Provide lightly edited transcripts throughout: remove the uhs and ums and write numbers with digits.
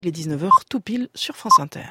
Il est 19h tout pile sur France Inter.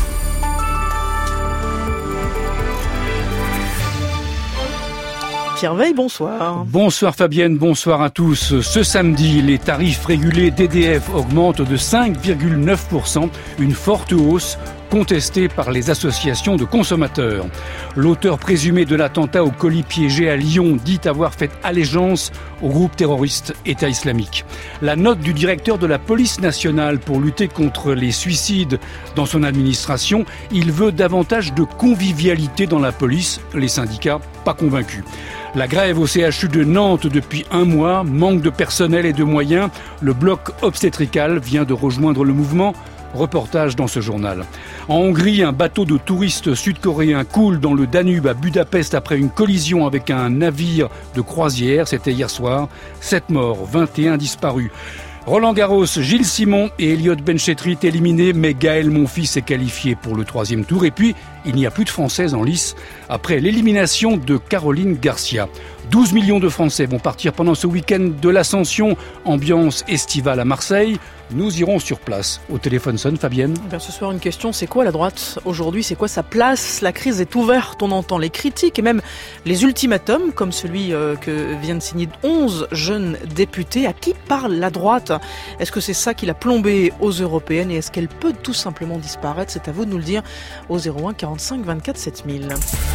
Pierre Veille, bonsoir. Bonsoir Fabienne, bonsoir à tous. Ce samedi, les tarifs régulés d'EDF augmentent de 5,9%, une forte hausse contestée par les associations de consommateurs. L'auteur présumé de l'attentat au colis piégé à Lyon dit avoir fait allégeance au groupe terroriste État islamique. La note du directeur de la police nationale pour lutter contre les suicides dans son administration, il veut davantage de convivialité dans la police, les syndicats pas convaincus. La grève au CHU de Nantes depuis un mois, manque de personnel et de moyens. Le bloc obstétrical vient de rejoindre le mouvement. Reportage dans ce journal. En Hongrie, un bateau de touristes sud-coréens coule dans le Danube à Budapest après une collision avec un navire de croisière. C'était hier soir. 7 morts, 21 disparus. Roland Garros, Gilles Simon et Elliott Benchetrit éliminés, mais Gaël Monfils est qualifié pour le 3e tour. Et puis, il n'y a plus de Françaises en lice après l'élimination de Caroline Garcia. 12 millions de Français vont partir pendant ce week-end de l'Ascension, ambiance estivale à Marseille. Nous irons sur place. Au téléphone sonne Fabienne. Ce soir, une question, c'est quoi la droite aujourd'hui? C'est quoi sa place? La crise est ouverte, on entend les critiques et même les ultimatums, comme celui que viennent signer 11 jeunes députés. À qui parle la droite? Est-ce que c'est ça qui l'a plombée aux européennes et est-ce qu'elle peut tout simplement disparaître? C'est à vous de nous le dire au 01 45 24 7000.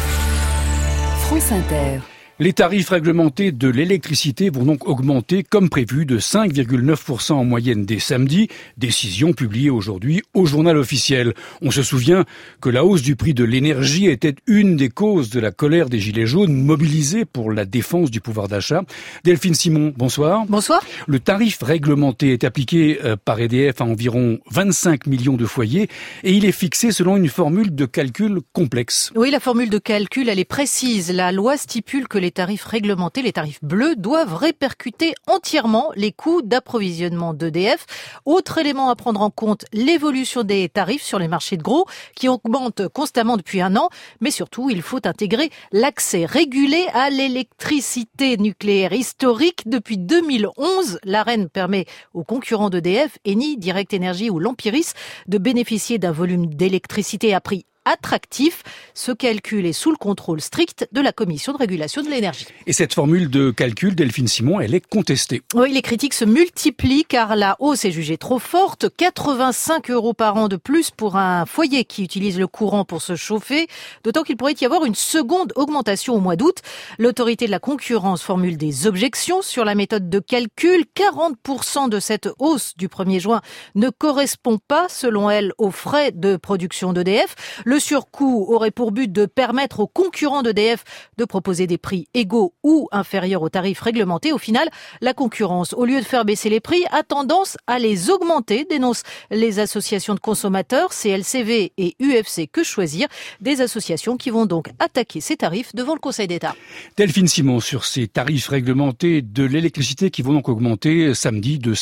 France Inter. Les tarifs réglementés de l'électricité vont donc augmenter comme prévu de 5,9% en moyenne dès samedi. Décision publiée aujourd'hui au journal officiel. On se souvient que la hausse du prix de l'énergie était une des causes de la colère des Gilets jaunes mobilisés pour la défense du pouvoir d'achat. Delphine Simon, bonsoir. Bonsoir. Le tarif réglementé est appliqué par EDF à environ 25 millions de foyers et il est fixé selon une formule de calcul complexe. Oui, la formule de calcul, elle est précise. La loi stipule que les tarifs réglementés, les tarifs bleus, doivent répercuter entièrement les coûts d'approvisionnement d'EDF. Autre élément à prendre en compte, l'évolution des tarifs sur les marchés de gros qui augmentent constamment depuis un an. Mais surtout, il faut intégrer l'accès régulé à l'électricité nucléaire historique. Depuis 2011, l'Arenh permet aux concurrents d'EDF, Eni, Direct Énergie ou l'Empiris, de bénéficier d'un volume d'électricité à prix attractif. Ce calcul est sous le contrôle strict de la Commission de régulation de l'énergie. Et cette formule de calcul, Delphine Simon, elle est contestée. Oui, les critiques se multiplient car la hausse est jugée trop forte. 85 € par an de plus pour un foyer qui utilise le courant pour se chauffer. D'autant qu'il pourrait y avoir une seconde augmentation au mois d'août. L'autorité de la concurrence formule des objections sur la méthode de calcul. 40% de cette hausse du 1er juin ne correspond pas, selon elle, aux frais de production d'EDF. Le surcoût aurait pour but de permettre aux concurrents d'EDF de proposer des prix égaux ou inférieurs aux tarifs réglementés. Au final, la concurrence, au lieu de faire baisser les prix, a tendance à les augmenter, dénoncent les associations de consommateurs, CLCV et UFC Que Choisir, des associations qui vont donc attaquer ces tarifs devant le Conseil d'État. Delphine Simon, sur ces tarifs réglementés de l'électricité qui vont donc augmenter samedi de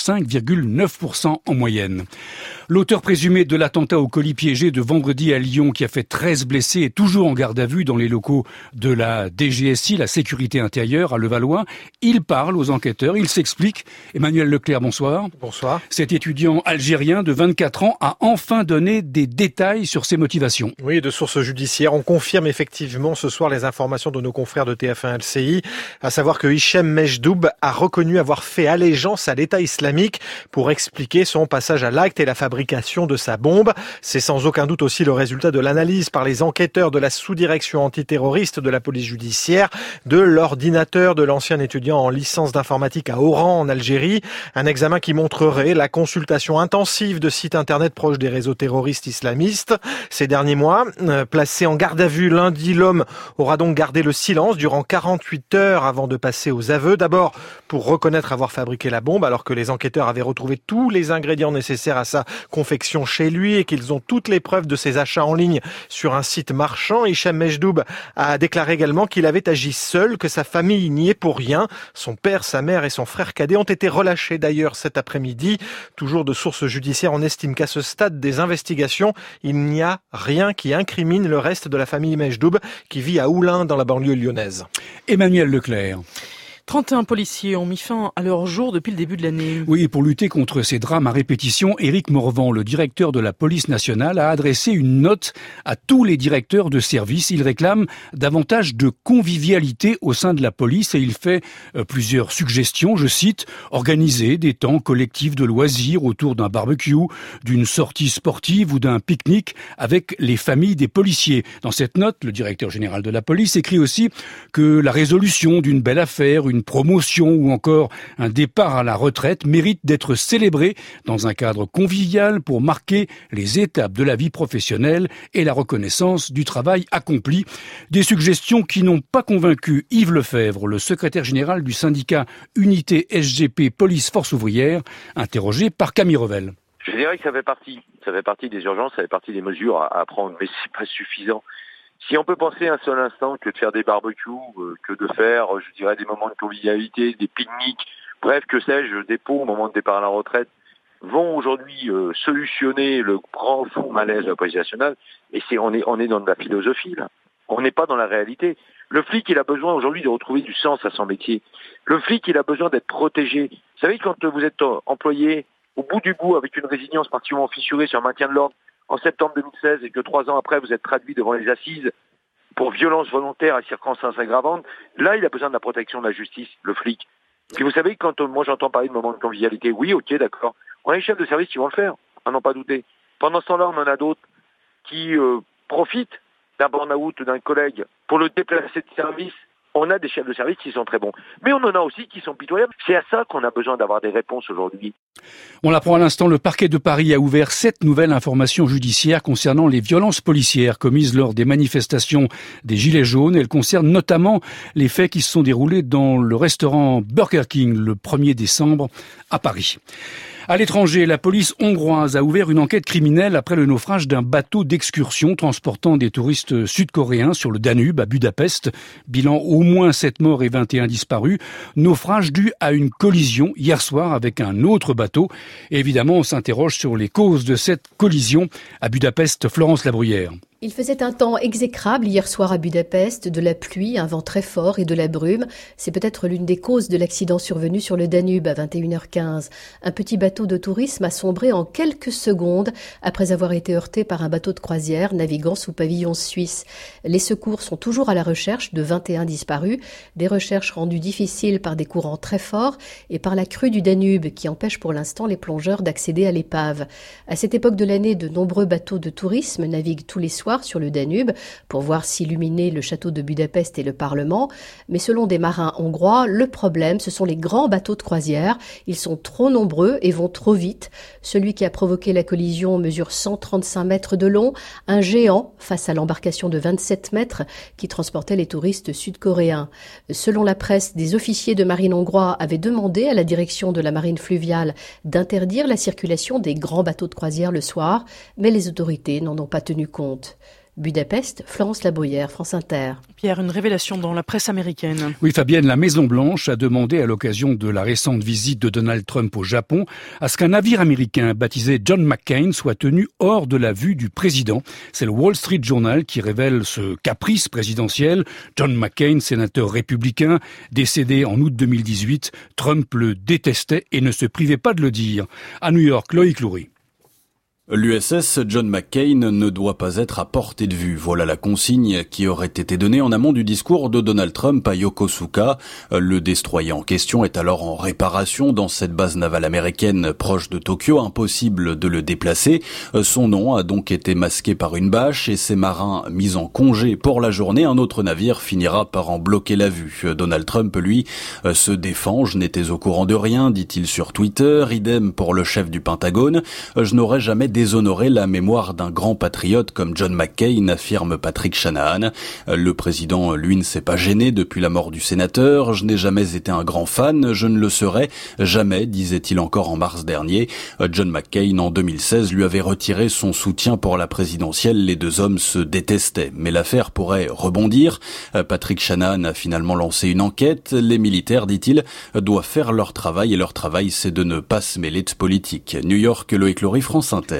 5,9% en moyenne. L'auteur présumé de l'attentat au colis piégé de vendredi à Lyon qui a fait 13 blessés est toujours en garde à vue dans les locaux de la DGSI, la sécurité intérieure à Levallois. Il parle aux enquêteurs, il s'explique. Emmanuel Leclerc, bonsoir. Bonsoir. Cet étudiant algérien de 24 ans a enfin donné des détails sur ses motivations. Oui, de sources judiciaires, on confirme effectivement ce soir les informations de nos confrères de TF1 LCI, à savoir que Hichem Mejdoub a reconnu avoir fait allégeance à l'État islamique pour expliquer son passage à l'acte et la fabrication de sa bombe. C'est sans aucun doute aussi le résultat de l'analyse par les enquêteurs de la sous-direction antiterroriste de la police judiciaire de l'ordinateur de l'ancien étudiant en licence d'informatique à Oran en Algérie. Un examen qui montrerait la consultation intensive de sites internet proches des réseaux terroristes islamistes. Ces derniers mois, placé en garde à vue lundi, l'homme aura donc gardé le silence durant 48 heures avant de passer aux aveux. D'abord pour reconnaître avoir fabriqué la bombe alors que les enquêteurs avaient retrouvé tous les ingrédients nécessaires à sa confection chez lui et qu'ils ont toutes les preuves de ses achats en ligne sur un site marchand. Hichem Mejdoub a déclaré également qu'il avait agi seul, que sa famille n'y est pour rien. Son père, sa mère et son frère cadet ont été relâchés d'ailleurs cet après-midi. Toujours de sources judiciaires, on estime qu'à ce stade des investigations, il n'y a rien qui incrimine le reste de la famille Mejdoub qui vit à Oulin dans la banlieue lyonnaise. Emmanuel Leclerc. 31 policiers ont mis fin à leur jour depuis le début de l'année. Oui, pour lutter contre ces drames à répétition, Éric Morvan, le directeur de la police nationale, a adressé une note à tous les directeurs de service. Il réclame davantage de convivialité au sein de la police et il fait plusieurs suggestions. Je cite, organiser des temps collectifs de loisirs autour d'un barbecue, d'une sortie sportive ou d'un pique-nique avec les familles des policiers. Dans cette note, le directeur général de la police écrit aussi que la résolution d'une belle affaire, une promotion ou encore un départ à la retraite mérite d'être célébré dans un cadre convivial pour marquer les étapes de la vie professionnelle et la reconnaissance du travail accompli. Des suggestions qui n'ont pas convaincu Yves Lefebvre, le secrétaire général du syndicat Unité SGP Police Force Ouvrière, interrogé par Camille Revel. Je dirais que ça fait partie des urgences, ça fait partie des mesures à prendre, mais c'est pas suffisant. Si on peut penser un seul instant que de faire des barbecues, que de faire, je dirais, des moments de convivialité, des pique-niques, bref, que sais-je, des pots au moment de départ à la retraite, vont aujourd'hui solutionner le grand fond malaise de la police nationale, et on est dans de la philosophie, là. On n'est pas dans la réalité. Le flic, il a besoin aujourd'hui de retrouver du sens à son métier. Le flic, il a besoin d'être protégé. Vous savez, quand vous êtes employé au bout du bout avec une résilience particulièrement fissurée sur le maintien de l'ordre, en septembre 2016 et que 3 ans après vous êtes traduit devant les assises pour violence volontaire à circonstances aggravantes, là il a besoin de la protection de la justice, le flic. Puis vous savez, quand moi j'entends parler de moments de convivialité, oui, ok, d'accord, on a les chefs de service qui vont le faire, à n'en pas douter. Pendant ce temps-là, on en a d'autres qui profitent d'un burn-out d'un collègue pour le déplacer de service. On a des chefs de service qui sont très bons. Mais on en a aussi qui sont pitoyables. C'est à ça qu'on a besoin d'avoir des réponses aujourd'hui. On l'apprend à l'instant, le parquet de Paris a ouvert 7 nouvelles informations judiciaires concernant les violences policières commises lors des manifestations des Gilets jaunes. Elles concernent notamment les faits qui se sont déroulés dans le restaurant Burger King le 1er décembre à Paris. À l'étranger, la police hongroise a ouvert une enquête criminelle après le naufrage d'un bateau d'excursion transportant des touristes sud-coréens sur le Danube à Budapest. Bilan au moins 7 morts et 21 disparus. Naufrage dû à une collision hier soir avec un autre bateau. Et évidemment, on s'interroge sur les causes de cette collision. À Budapest, Florence Labruyère. Il faisait un temps exécrable hier soir à Budapest, de la pluie, un vent très fort et de la brume. C'est peut-être l'une des causes de l'accident survenu sur le Danube à 21h15. Un petit bateau de tourisme a sombré en quelques secondes après avoir été heurté par un bateau de croisière naviguant sous pavillon suisse. Les secours sont toujours à la recherche de 21 disparus, des recherches rendues difficiles par des courants très forts et par la crue du Danube qui empêche pour l'instant les plongeurs d'accéder à l'épave. À cette époque de l'année, de nombreux bateaux de tourisme naviguent tous les soirs sur le Danube pour voir s'illuminer le château de Budapest et le Parlement. Mais selon des marins hongrois, le problème, ce sont les grands bateaux de croisière. Ils sont trop nombreux et vont trop vite. Celui qui a provoqué la collision mesure 135 mètres de long, un géant face à l'embarcation de 27 mètres qui transportait les touristes sud-coréens. Selon la presse, des officiers de marine hongrois avaient demandé à la direction de la marine fluviale d'interdire la circulation des grands bateaux de croisière le soir, mais les autorités n'en ont pas tenu compte. Budapest, Florence Labruyère, France Inter. Pierre, une révélation dans la presse américaine. Oui, Fabienne, la Maison-Blanche a demandé à l'occasion de la récente visite de Donald Trump au Japon à ce qu'un navire américain baptisé John McCain soit tenu hors de la vue du président. C'est le Wall Street Journal qui révèle ce caprice présidentiel. John McCain, sénateur républicain, décédé en août 2018, Trump le détestait et ne se privait pas de le dire. À New York, Loïc Loury. L'USS John McCain ne doit pas être à portée de vue. Voilà la consigne qui aurait été donnée en amont du discours de Donald Trump à Yokosuka. Le destroyer en question est alors en réparation dans cette base navale américaine proche de Tokyo. Impossible de le déplacer. Son nom a donc été masqué par une bâche et ses marins mis en congé pour la journée. Un autre navire finira par en bloquer la vue. Donald Trump, lui, se défend. Je n'étais au courant de rien, dit-il sur Twitter. Idem pour le chef du Pentagone. Je n'aurais jamais déshonorer la mémoire d'un grand patriote comme John McCain, affirme Patrick Shanahan. Le président, lui, ne s'est pas gêné depuis la mort du sénateur. Je n'ai jamais été un grand fan, je ne le serai jamais, disait-il encore en mars dernier. John McCain, en 2016, lui avait retiré son soutien pour la présidentielle. Les deux hommes se détestaient. Mais l'affaire pourrait rebondir. Patrick Shanahan a finalement lancé une enquête. Les militaires, dit-il, doivent faire leur travail et leur travail, c'est de ne pas se mêler de politique. New York, Loïc Loury, France Inter.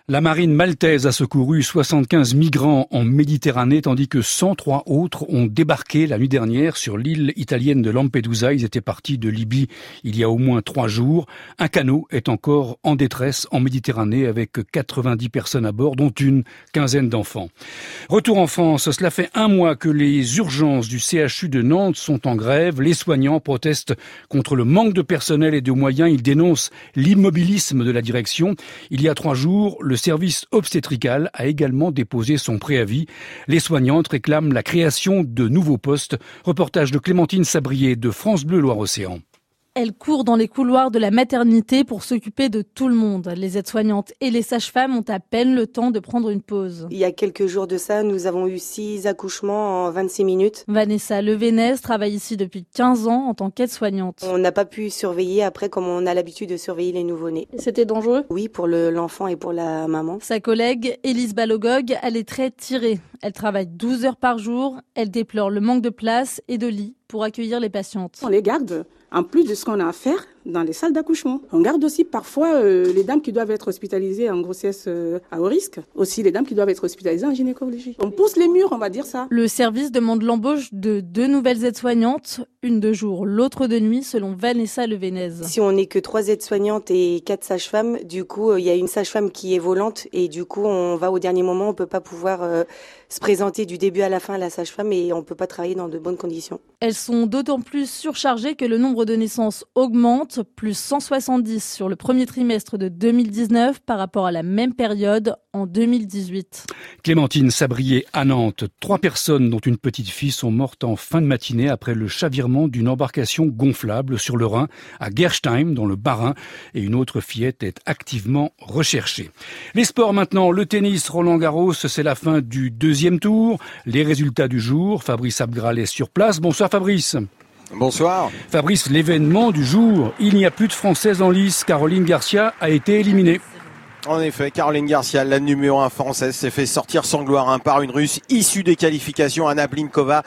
La marine maltaise a secouru 75 migrants en Méditerranée, tandis que 103 autres ont débarqué la nuit dernière sur l'île italienne de Lampedusa. Ils étaient partis de Libye il y a au moins 3 jours. Un canot est encore en détresse en Méditerranée avec 90 personnes à bord, dont une quinzaine d'enfants. Retour en France, cela fait 1 mois que les urgences du CHU de Nantes sont en grève. Les soignants protestent contre le manque de personnel et de moyens. Ils dénoncent l'immobilisme de la direction. Il y a 3 jours, le service obstétrical a également déposé son préavis. Les soignantes réclament la création de nouveaux postes. Reportage de Clémentine Sabrier de France Bleu Loire-Océan. Elle court dans les couloirs de la maternité pour s'occuper de tout le monde. Les aides-soignantes et les sages-femmes ont à peine le temps de prendre une pause. Il y a quelques jours de ça, nous avons eu 6 accouchements en 26 minutes. Vanessa Levenez travaille ici depuis 15 ans en tant qu'aide-soignante. On n'a pas pu surveiller après comme on a l'habitude de surveiller les nouveau-nés. C'était dangereux ? Oui, pour l'enfant et pour la maman. Sa collègue, Élise Balogog, a les traits tirés. Elle travaille 12 heures par jour. Elle déplore le manque de place et de lits pour accueillir les patientes. On les garde en plus de ce qu'on a à faire dans les salles d'accouchement. On garde aussi parfois les dames qui doivent être hospitalisées en grossesse à haut risque, aussi les dames qui doivent être hospitalisées en gynécologie. On pousse les murs, on va dire ça. Le service demande l'embauche de 2 nouvelles aides-soignantes, une de jour, l'autre de nuit, selon Vanessa Levenez. Si on n'est que 3 aides-soignantes et 4 sages-femmes, du coup, il y a une sage-femme qui est volante et du coup, on va au dernier moment, on peut pas pouvoir se présenter du début à la fin à la sage-femme et on peut pas travailler dans de bonnes conditions. Elles sont d'autant plus surchargées que le nombre de naissances augmente, plus 170 sur le premier trimestre de 2019 par rapport à la même période en 2018. Clémentine Sabrier à Nantes. 3 personnes, dont une petite fille, sont mortes en fin de matinée après le chavirement d'une embarcation gonflable sur le Rhin à Gerstheim, dans le Bas-Rhin, et une autre fillette est activement recherchée. Les sports maintenant, le tennis Roland-Garros, c'est la fin du 2e tour. Les résultats du jour, Fabrice Abgral est sur place. Bonsoir Fabrice. Bonsoir. Fabrice, l'événement du jour, il n'y a plus de Française en lice. Caroline Garcia a été éliminée. En effet, Caroline Garcia, la numéro 1 française, s'est fait sortir sans gloire par une Russe issue des qualifications, Anna Blinkova,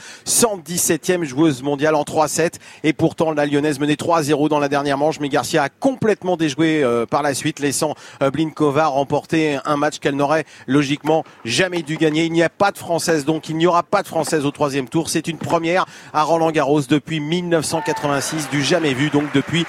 117e joueuse mondiale en 3-7. Et pourtant, la Lyonnaise menait 3-0 dans la dernière manche, mais Garcia a complètement déjoué par la suite, laissant Blinkova remporter un match qu'elle n'aurait logiquement jamais dû gagner. Il n'y a pas de Française, donc il n'y aura pas de Française au 3e tour. C'est une première à Roland-Garros depuis 1986, du jamais vu, donc depuis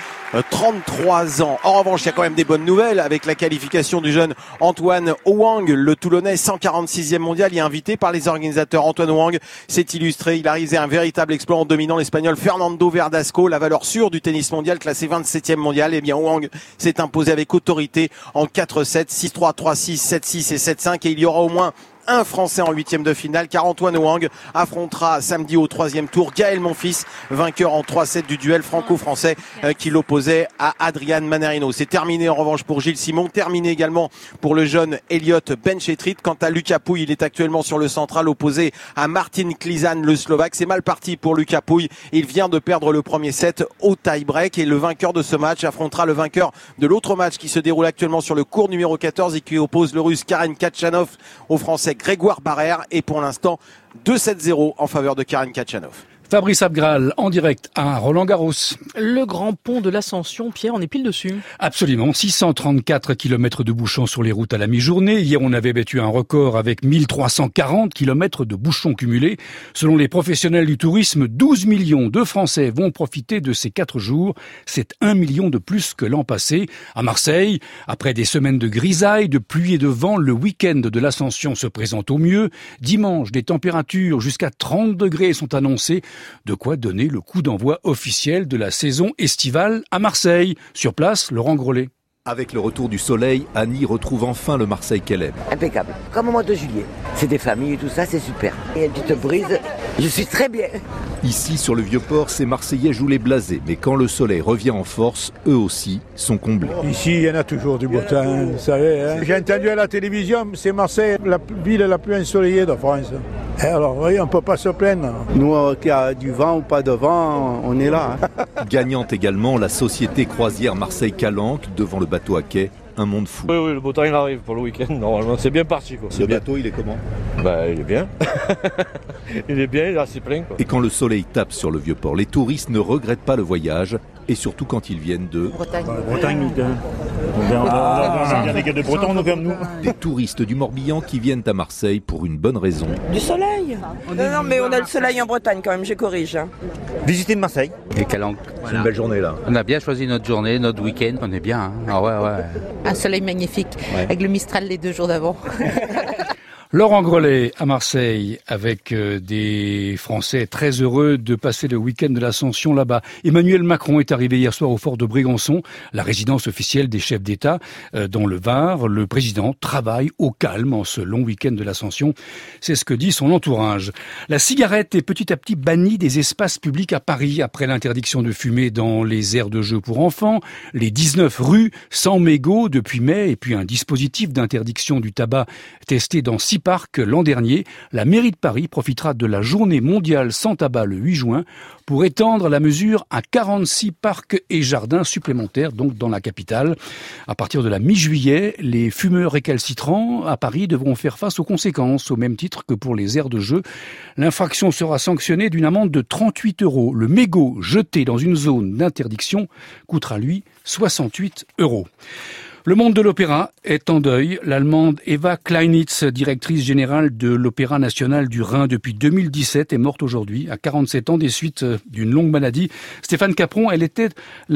33 ans. En revanche, il y a quand même des bonnes nouvelles avec la qualification du jeune Antoine Hoang, le Toulonnais 146e mondial, est invité par les organisateurs. Antoine Hoang s'est illustré, il a réalisé un véritable exploit en dominant l'Espagnol Fernando Verdasco, la valeur sûre du tennis mondial, classé 27e mondial. Eh bien, Hoang s'est imposé avec autorité en 4-7, 6-3, 3-6, 7-6 et 7-5, et il y aura au moins un Français en 8e de finale, car Antoine Hoang affrontera samedi au 3e tour Gaël Monfils, vainqueur en 3-7 du duel franco-français qui l'opposait à Adrian Manarino. C'est terminé en revanche pour Gilles Simon, terminé également pour le jeune Elliot Benchetrit. Quant à Lucas Pouille, il est actuellement sur le central opposé à Martin Klizan, le Slovaque. C'est mal parti pour Lucas Pouille, il vient de perdre le premier set au tie-break, et le vainqueur de ce match affrontera le vainqueur de l'autre match qui se déroule actuellement sur le court numéro 14 et qui oppose le Russe Karen Khachanov au Français Grégoire Barrère, et pour l'instant 2-7-0 en faveur de Karen Khachanov. Fabrice Abgral, en direct à Roland-Garros. Le grand pont de l'Ascension, Pierre, on est pile dessus. Absolument, 634 km de bouchons sur les routes à la mi-journée. Hier, on avait battu un record avec 1340 km de bouchons cumulés. Selon les professionnels du tourisme, 12 millions de Français vont profiter de ces 4 jours. C'est 1 million de plus que l'an passé. À Marseille, après des semaines de grisaille, de pluie et de vent, le week-end de l'Ascension se présente au mieux. Dimanche, des températures jusqu'à 30 degrés sont annoncées. De quoi donner le coup d'envoi officiel de la saison estivale à Marseille. Sur place, Laurent Grollet. Avec le retour du soleil, Annie retrouve enfin le Marseille qu'elle aime. Impeccable, comme au mois de juillet. C'est des familles et tout ça, c'est super. Et une petite brise, je suis très bien. Ici, sur le Vieux-Port, ces Marseillais jouent les blasés. Mais quand le soleil revient en force, eux aussi sont comblés. Ici, il y en a toujours du beau temps, vous savez. Hein. J'ai entendu à la télévision, c'est Marseille, la ville la plus ensoleillée de France. Et alors, oui, on ne peut pas se plaindre. Nous, qu'il y a du vent ou pas de vent, on est là. Hein. Gagnante également, la société croisière Marseille-Calanque, devant le bateau à quai. Un monde fou. Oui, le beau temps il arrive pour le week-end, normalement c'est bien parti. Quoi. Le bateau il est comment ? Il est bien. Il est bien, il est assez plein. Quoi. Et quand le soleil tape sur le Vieux-Port, les touristes ne regrettent pas le voyage. et surtout quand ils viennent de Bretagne, on a bien des gars de Bretagne, nous, comme nous. Des touristes du Morbihan qui viennent à Marseille pour une bonne raison. Du soleil. Non, mais on a le soleil en Bretagne quand même, je corrige. Visiter Marseille. Et Calanque. C'est une belle journée là. On a bien choisi notre journée, notre week-end, on est bien. Hein. Ah ouais. Un soleil magnifique, avec le Mistral les 2 jours d'avant. Laurent Grelet à Marseille avec des Français très heureux de passer le week-end de l'Ascension là-bas. Emmanuel Macron est arrivé hier soir au fort de Brégançon, la résidence officielle des chefs d'État dans le Var. Le président travaille au calme en ce long week-end de l'Ascension. C'est ce que dit son entourage. La cigarette est petit à petit bannie des espaces publics à Paris après l'interdiction de fumer dans les aires de jeux pour enfants, les 19 rues sans mégots depuis mai et puis un dispositif d'interdiction du tabac testé dans 6 parcs l'an dernier. La mairie de Paris profitera de la journée mondiale sans tabac le 8 juin pour étendre la mesure à 46 parcs et jardins supplémentaires, donc dans la capitale. À partir de la mi-juillet, les fumeurs récalcitrants à Paris devront faire face aux conséquences, au même titre que pour les aires de jeu. L'infraction sera sanctionnée d'une amende de 38 €. Le mégot jeté dans une zone d'interdiction coûtera, lui, 68 €. Le monde de l'opéra est en deuil. L'Allemande Eva Kleinitz, directrice générale de l'Opéra national du Rhin depuis 2017, est morte aujourd'hui à 47 ans des suites d'une longue maladie. Stéphane Capron, elle était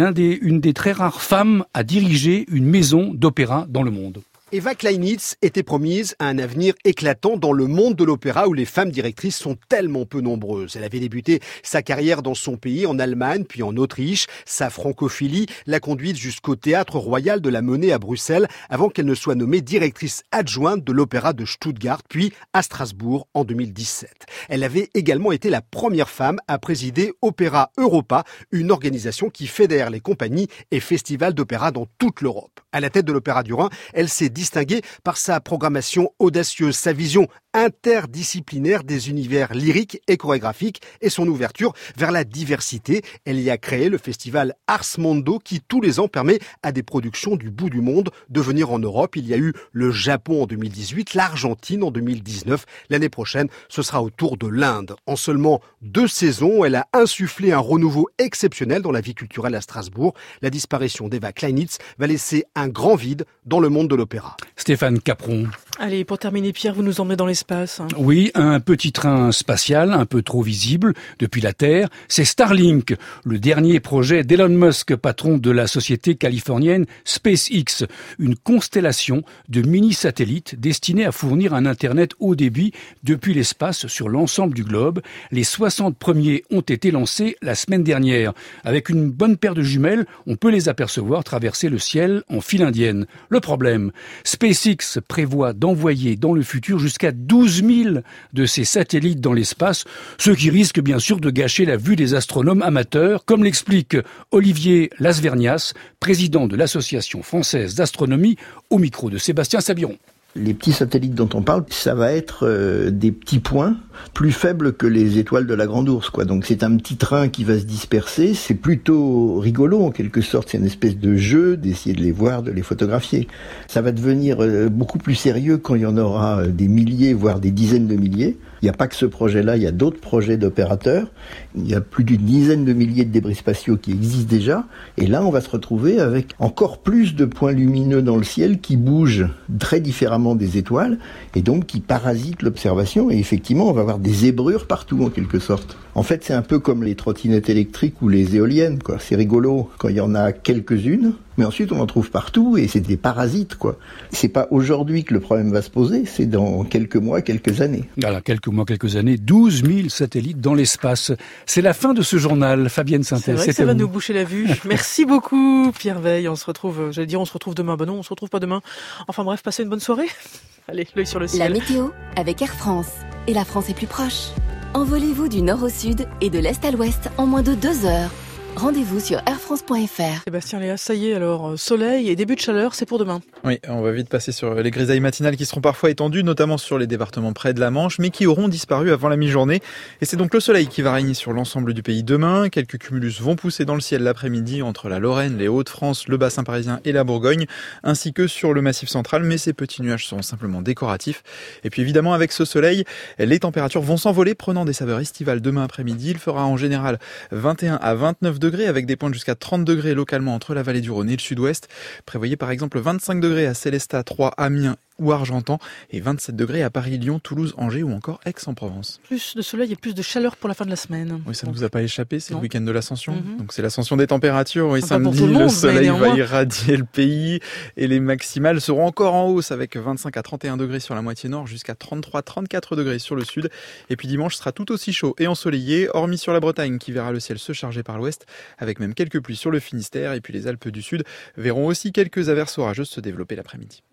une des très rares femmes à diriger une maison d'opéra dans le monde. Eva Kleinitz était promise à un avenir éclatant dans le monde de l'opéra où les femmes directrices sont tellement peu nombreuses. Elle avait débuté sa carrière dans son pays, en Allemagne, puis en Autriche. Sa francophilie l'a conduite jusqu'au Théâtre Royal de la Monnaie à Bruxelles avant qu'elle ne soit nommée directrice adjointe de l'opéra de Stuttgart, puis à Strasbourg en 2017. Elle avait également été la première femme à présider Opéra Europa, une organisation qui fédère les compagnies et festivals d'opéra dans toute l'Europe. À la tête de l'Opéra du Rhin, elle s'est distinguée par sa programmation audacieuse, sa vision interdisciplinaire des univers lyriques et chorégraphiques et son ouverture vers la diversité. Elle y a créé le festival Ars Mondo qui tous les ans permet à des productions du bout du monde de venir en Europe. Il y a eu le Japon en 2018, l'Argentine en 2019. L'année prochaine, ce sera au tour de l'Inde. En seulement 2 saisons, elle a insufflé un renouveau exceptionnel dans la vie culturelle à Strasbourg. La disparition d'Eva Kleinitz va laisser un grand vide dans le monde de l'opéra. Stéphane Capron. Allez, pour terminer, Pierre, vous nous emmenez dans l'espace. Oui, un petit train spatial, un peu trop visible depuis la Terre. C'est Starlink, le dernier projet d'Elon Musk, patron de la société californienne SpaceX, une constellation de mini-satellites destinés à fournir un Internet haut débit depuis l'espace sur l'ensemble du globe. Les 60 premiers ont été lancés la semaine dernière. Avec une bonne paire de jumelles, on peut les apercevoir traverser le ciel en file indienne. Le problème, SpaceX prévoit d'envoyer dans le futur jusqu'à 12 000 de ces satellites dans l'espace, ce qui risque bien sûr de gâcher la vue des astronomes amateurs, comme l'explique Olivier Lasvernias, président de l'Association française d'astronomie, au micro de Sébastien Sabiron. Les petits satellites dont on parle, ça va être des petits points plus faibles que les étoiles de la Grande Ourse, quoi. Donc c'est un petit train qui va se disperser. C'est plutôt rigolo en quelque sorte. C'est une espèce de jeu d'essayer de les voir, de les photographier. Ça va devenir beaucoup plus sérieux quand il y en aura des milliers, voire des dizaines de milliers. Il n'y a pas que ce projet-là, il y a d'autres projets d'opérateurs. Il y a plus d'une dizaine de milliers de débris spatiaux qui existent déjà. Et là, on va se retrouver avec encore plus de points lumineux dans le ciel qui bougent très différemment des étoiles et donc qui parasitent l'observation. Et effectivement, on va avoir des zébrures partout en quelque sorte. En fait, c'est un peu comme les trottinettes électriques ou les éoliennes, quoi. C'est rigolo quand il y en a quelques-unes, mais ensuite on en trouve partout et c'est des parasites, quoi. C'est pas aujourd'hui que le problème va se poser, c'est dans quelques mois, quelques années. Voilà, quelques mois, quelques années, 12 000 satellites dans l'espace. C'est la fin de ce journal, Fabienne Synthèse. C'est vrai que ça va nous boucher la vue. Merci beaucoup, Pierre Veil. On se retrouve demain. Ben non, on se retrouve pas demain. Enfin bref, passez une bonne soirée. Allez, l'œil sur le ciel. La météo avec Air France. Et la France est plus proche. Envolez-vous du nord au sud et de l'est à l'ouest en moins de 2 heures. Rendez-vous sur airfrance.fr. Sébastien Léa, ça y est, alors soleil et début de chaleur, c'est pour demain. Oui, on va vite passer sur les grisailles matinales qui seront parfois étendues, notamment sur les départements près de la Manche, mais qui auront disparu avant la mi-journée. Et c'est donc le soleil qui va régner sur l'ensemble du pays demain. Quelques cumulus vont pousser dans le ciel l'après-midi entre la Lorraine, les Hauts-de-France, le bassin parisien et la Bourgogne, ainsi que sur le Massif central, mais ces petits nuages seront simplement décoratifs. Et puis évidemment, avec ce soleil, les températures vont s'envoler, prenant des saveurs estivales demain après-midi. Il fera en général 21 à 29 degrés degrés avec des pointes jusqu'à 30 degrés localement entre la vallée du Rhône et le sud-ouest. Prévoyez par exemple 25 degrés à Célestat, Troyes, Amiens ou Argentan et 27 degrés à Paris, Lyon, Toulouse, Angers ou encore Aix-en-Provence. Plus de soleil et plus de chaleur pour la fin de la semaine. Oui, ça ne vous a pas échappé, c'est non. le week-end de l'Ascension. Donc c'est l'ascension des températures. Oui, samedi, le le soleil va irradier le pays et les maximales seront encore en hausse avec 25 à 31 degrés sur la moitié nord jusqu'à 33-34 degrés sur le sud. Et puis dimanche sera tout aussi chaud et ensoleillé, hormis sur la Bretagne qui verra le ciel se charger par l'ouest avec même quelques pluies sur le Finistère et puis les Alpes du Sud verront aussi quelques averses orageuses se développer l'après-midi.